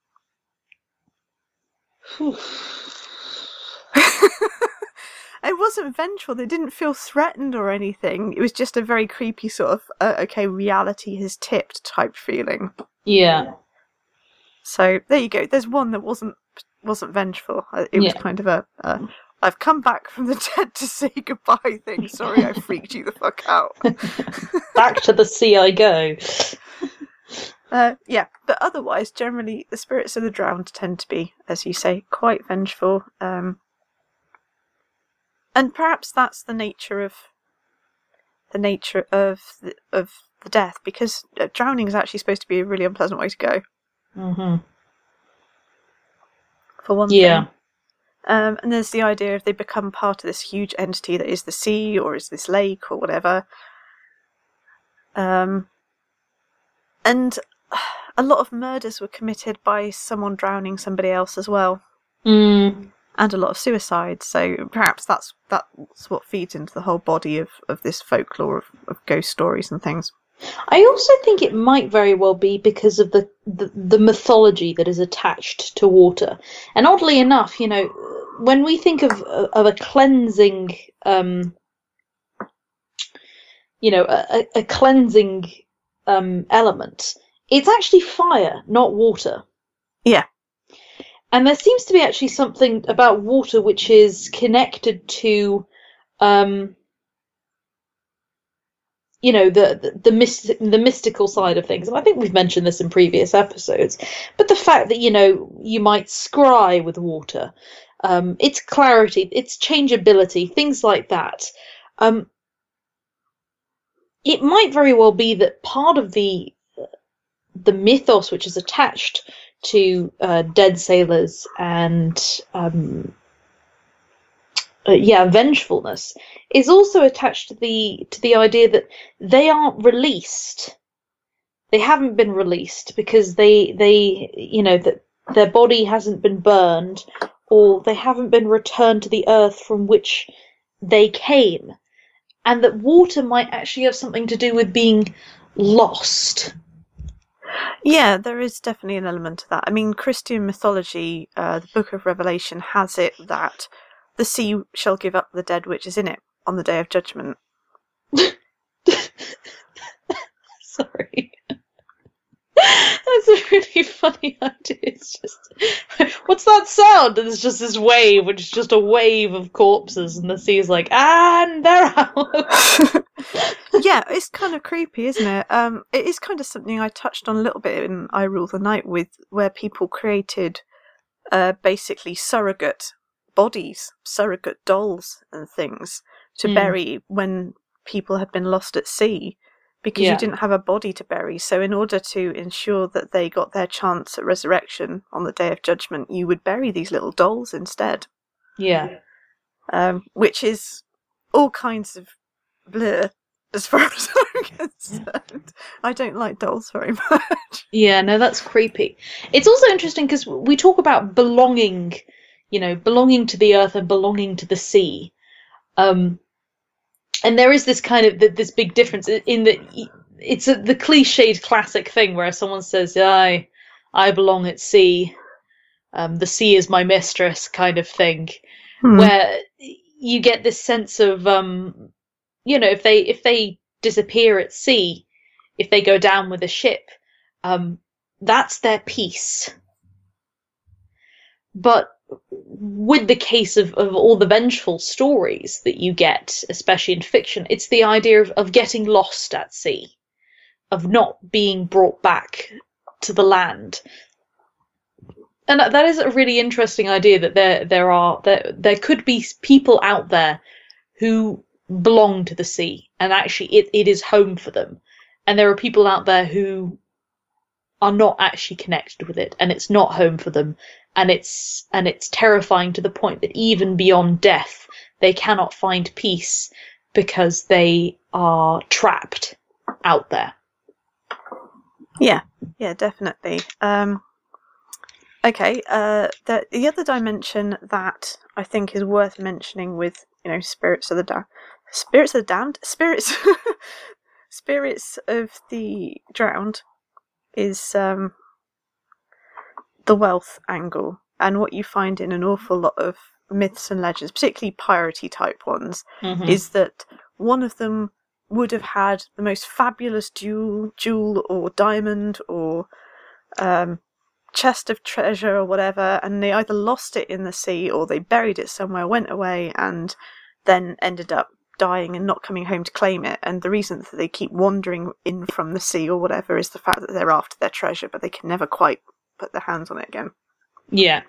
It wasn't vengeful. They didn't feel threatened or anything. It was just a very creepy sort of, uh, okay, reality has tipped type feeling. Yeah. So there you go. There's one that wasn't wasn't vengeful. It was yeah. kind of a, a, I've come back from the dead to say goodbye thing. Sorry, I freaked you the fuck out. Back to the sea I go. Uh, yeah, but otherwise, generally, the spirits of the drowned tend to be, as you say, quite vengeful. Um, and perhaps that's the nature of the nature of the, of the death, because drowning is actually supposed to be a really unpleasant way to go. Mm-hmm. For one yeah. thing. Um, and there's the idea if they become part of this huge entity that is the sea or is this lake or whatever. Um, and a lot of murders were committed by someone drowning somebody else as well. Mm. And a lot of suicides. So perhaps that's that's what feeds into the whole body of, of this folklore of, of ghost stories and things. I also think it might very well be because of the, the, the mythology that is attached to water. And oddly enough, you know, when we think of of a cleansing, um, you know, a, a cleansing um, element, it's actually fire, not water. Yeah. And there seems to be actually something about water which is connected to, um, you know, the the the, myst- the mystical side of things. And I think we've mentioned this in previous episodes. But the fact that, you know, you might scry with water, um, its clarity, its changeability, things like that. Um, it might very well be that part of the the mythos which is attached to uh, dead sailors and um, uh, yeah, vengefulness is also attached to the to the idea that they aren't released. They haven't been released because they they you know that their body hasn't been burned, or they haven't been returned to the earth from which they came, and that water might actually have something to do with being lost. Yeah, there is definitely an element to that. I mean, Christian mythology, uh, the Book of Revelation, has it that the sea shall give up the dead which is in it on the day of judgment. Sorry. That's a really funny idea. It's just, what's that sound? And it's just this wave, which is just a wave of corpses, and the sea's like, and they're out. Yeah, it's kind of creepy, isn't it? Um, it is kind of something I touched on a little bit in I Rule the Night, with where people created uh, basically surrogate bodies, surrogate dolls and things to mm. bury when people had been lost at sea, because yeah. you didn't have a body to bury. So in order to ensure that they got their chance at resurrection on the Day of Judgment, you would bury these little dolls instead. Yeah. Um, which is all kinds of blur. As far as I'm concerned, I don't like dolls very much. Yeah, no, that's creepy. It's also interesting because we talk about belonging, you know, belonging to the earth and belonging to the sea. Um, and there is this kind of, this big difference in that it's a, the cliched classic thing where someone says, I, I belong at sea. Um, the sea is my mistress kind of thing, hmm. where you get this sense of, um, you know, if they if they disappear at sea, if they go down with a ship, um, that's their peace. But with the case of, of all the vengeful stories that you get, especially in fiction, it's the idea of, of getting lost at sea, of not being brought back to the land. And that, that is a really interesting idea, that there there are there there could be people out there who belong to the sea, and actually it, it is home for them, and there are people out there who are not actually connected with it, and it's not home for them, and it's and it's terrifying to the point that even beyond death, they cannot find peace because they are trapped out there. Yeah, yeah, definitely. Um, okay, uh, the the other dimension that I think is worth mentioning with, you know, spirits of the da- spirits of the damned, spirits, spirits of the drowned, is um, the wealth angle, and what you find in an awful lot of myths and legends, particularly piratey type ones, Mm-hmm. is that one of them would have had the most fabulous jewel, jewel or diamond or um, chest of treasure or whatever, and they either lost it in the sea or they buried it somewhere, went away, and then ended up dying and not coming home to claim it. And the reason that they keep wandering in from the sea or whatever is the fact that they're after their treasure, but they can never quite put their hands on it again. Yeah.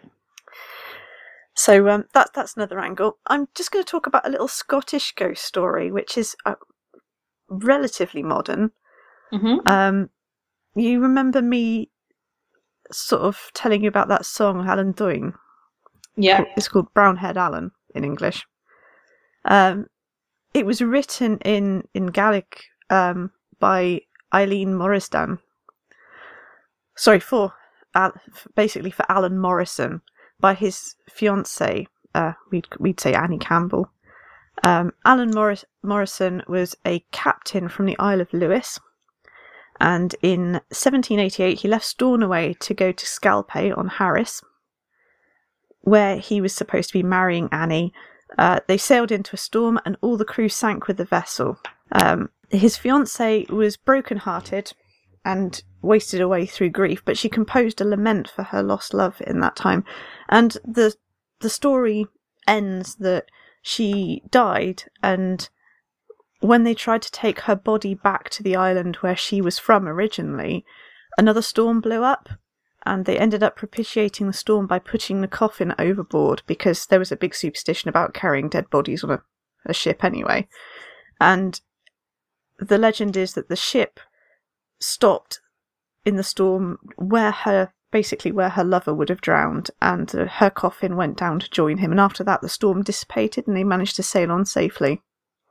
So um, that, that's another angle. I'm just going to talk about a little Scottish ghost story, which is uh, relatively modern. Mm-hmm. Um, you remember me sort of telling you about that song, Alan Doyne? Yeah. It's called Brown-Haired Alan in English. Um, it was written in, in Gaelic um, by Eileen Morrisdan. Sorry, for uh, basically for Alan Morrison, by his fiancée, uh, we'd, we'd say Annie Campbell. Um, Alan Morris- Morrison was a captain from the Isle of Lewis, and in seventeen eighty-eight he left Stornoway to go to Scalpay on Harris, where he was supposed to be marrying Annie. Uh, they sailed into a storm and all the crew sank with the vessel. Um, his fiancée was broken-hearted and wasted away through grief, but she composed a lament for her lost love in that time. And the the story ends that she died, and when they tried to take her body back to the island where she was from originally, another storm blew up, and they ended up propitiating the storm by putting the coffin overboard, because there was a big superstition about carrying dead bodies on a, a ship anyway. And the legend is that the ship stopped in the storm where her basically where her lover would have drowned, and uh, her coffin went down to join him, and after that the storm dissipated and they managed to sail on safely.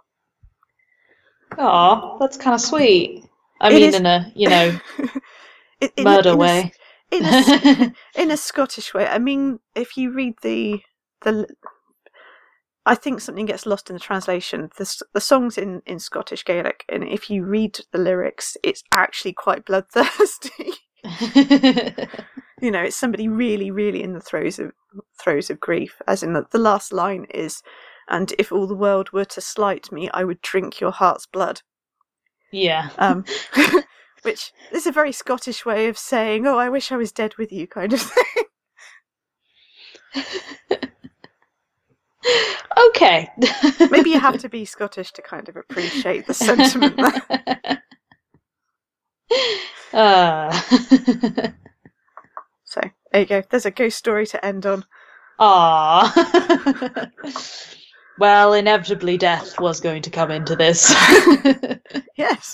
Aw, that's kind of sweet. I It mean, is- in a, you know, in, in, murder in way. A, in, a, in a Scottish way. I mean, if you read the the I think something gets lost in the translation. The, the song's in, in Scottish Gaelic, and if you read the lyrics, it's actually quite bloodthirsty. You know, it's somebody really, really in the throes of throes of grief. As in, the, the last line is, "And if all the world were to slight me, I would drink your heart's blood." Yeah. Um, which is a very Scottish way of saying, "Oh, I wish I was dead with you," kind of thing. Okay. Maybe you have to be Scottish to kind of appreciate the sentiment there. Uh. So, there you go. There's a ghost story to end on. Ah. Well, inevitably death was going to come into this. Yes.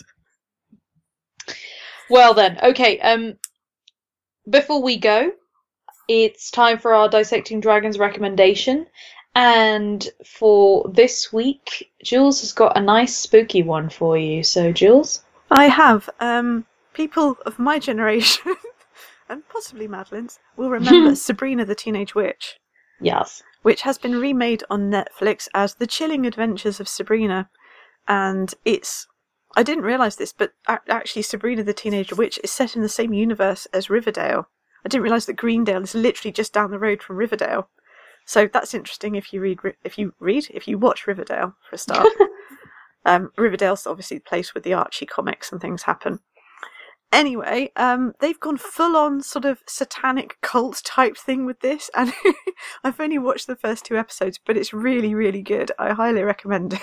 Well then, okay, um before we go, it's time for our Dissecting Dragons recommendation. And for this week, Jules has got a nice spooky one for you. So, Jules? I have. Um, people of my generation, and possibly Madeline's, will remember Sabrina the Teenage Witch. Yes. Which has been remade on Netflix as The Chilling Adventures of Sabrina. And it's... I didn't realise this, but actually Sabrina the Teenage Witch is set in the same universe as Riverdale. I didn't realise that Greendale is literally just down the road from Riverdale. So that's interesting if you read, if you read, if you watch Riverdale for a start. um, Riverdale's obviously the place where the Archie comics and things happen. Anyway, um, they've gone full on sort of satanic cult type thing with this, and I've only watched the first two episodes, but it's really, really good. I highly recommend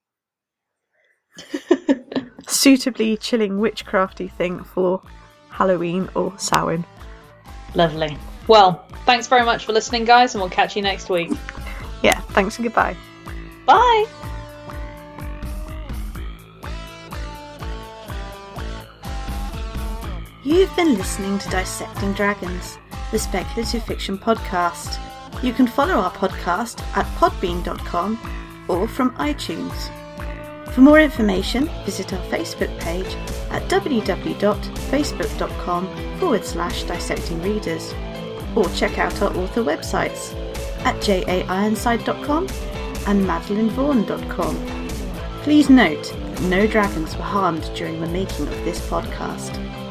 it. Suitably chilling witchcrafty thing for Halloween or Samhain. Lovely. Well, thanks very much for listening, guys, and we'll catch you next week. Yeah, thanks and goodbye. Bye! You've been listening to Dissecting Dragons. the Speculative Fiction Podcast. You can follow our podcast at podbean dot com or from iTunes. For more information, visit our Facebook page at www.facebook.com forward slash dissecting readers, or check out our author websites at j a ironside dot com and madeline vaughan dot com. Please note that no dragons were harmed during the making of this podcast.